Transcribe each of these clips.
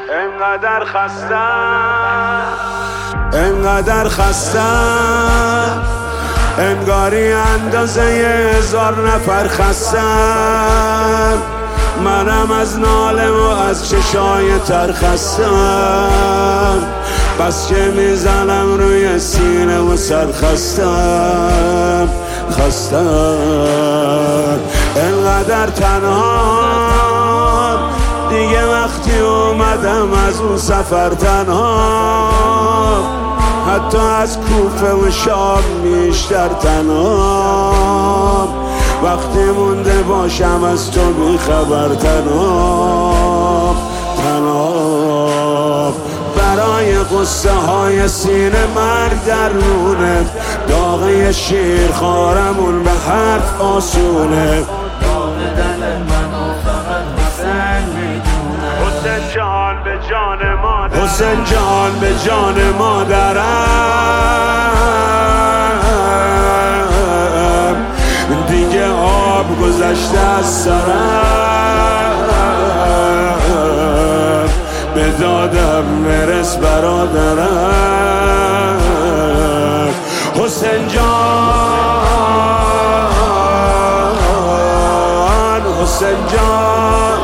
انقدر خستم انگاری اندازه 1000 نفر خستم. منم از ناله و از چشای تر خستم، بس که میزنم روی سینه و سر خستم. انقدر تنها دیگه وقتی اومدم از اون سفر تنها، حتی از کوفه و شام بیشتر تنها. وقتی مونده باشم از تو بیخبر تنها برای قصه های سینه مرگ درونه، داغه شیر خارمون به حرف آسونه. داغ دل منو فقط حسین میدونه. حسین جان به جان مادرم، حسین جان به جان مادرم. دیگه آب گذشته از سرم، به دادم برس برادرم. حسین جان، حسین جان،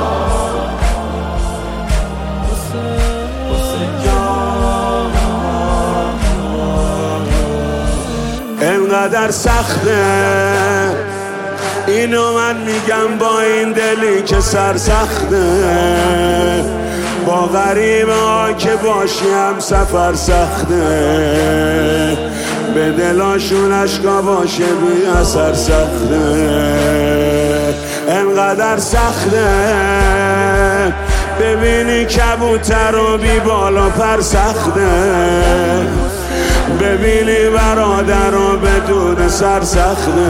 حسین جان. انقدر سخته اینو من میگم با این دلی که سرسخته، با غریبه ها که باشی هم سفر سخته، به دلاشون اشکا باشه بی اثر سخته. انقدر سخته ببینی کبوتر و بی بالا پر سخته، ببینی برادر و بدون سر سخته،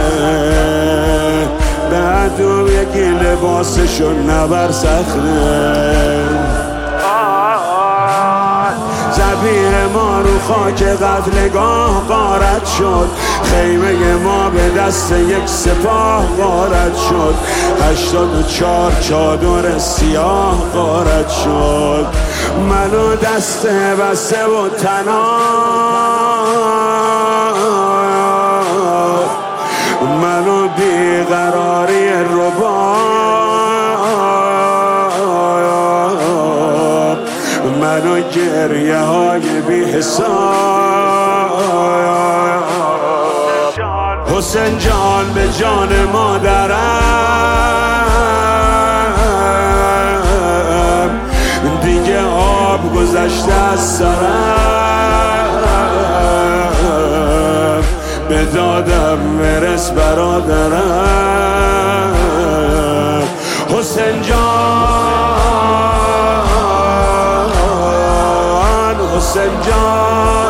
بعد و یکی لباسشون نبر سخته. زبیه ما رو خاک قتلگاه غارت شد، خیمه ما به دست یک سپاه غارت شد، 84 چادر سیاه غارت شد. منو دست بسته و تنها، منو بیقراری رباب، منو گریه های بی حساب. حسین جان به جان مادرم، دیگه آب گذشته از سرم، به دادم برس برادرم. حسین جان، حسین جان،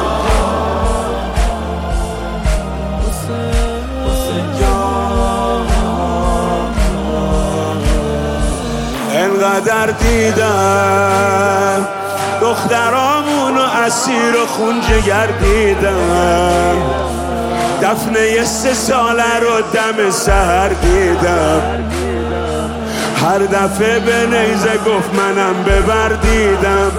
حسین جان. انقدر دیدم دخترامونو اسیر و خون جگر دیدم، دفنه 3 ساله رو دم سحر دیدم، هر دفعه به نیزه گفت منم ببر دیدم.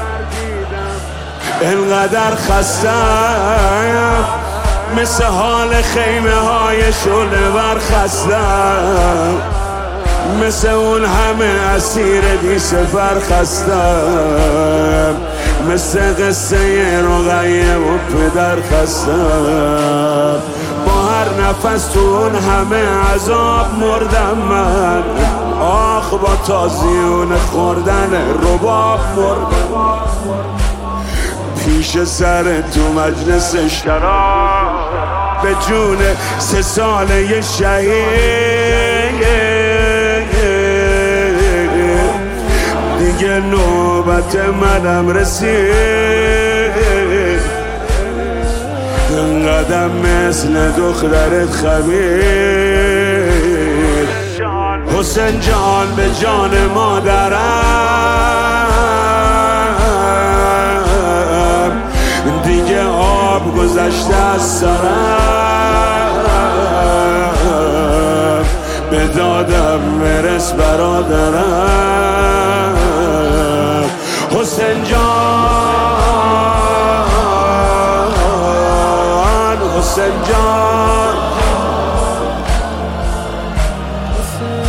انقدر خستم مثل حال خیمه های شعله ور خستم، مثل اون همه اسیر بی سفر خستم، مثل قصه رقیه و پدر خستم. با هر نفس تو اون همه عذاب مردم من، آخ با تازیون خوردن رباب مردم، پیش سر تو مجلس شراب، به جون 3 ساله شهید. دیگه نوبت منم رسید، انقدر مثل دخترت خمید. حسین جان به جان مادرم، دیگه آب گذشته از سرم، به دادم برس برادرم. هنجار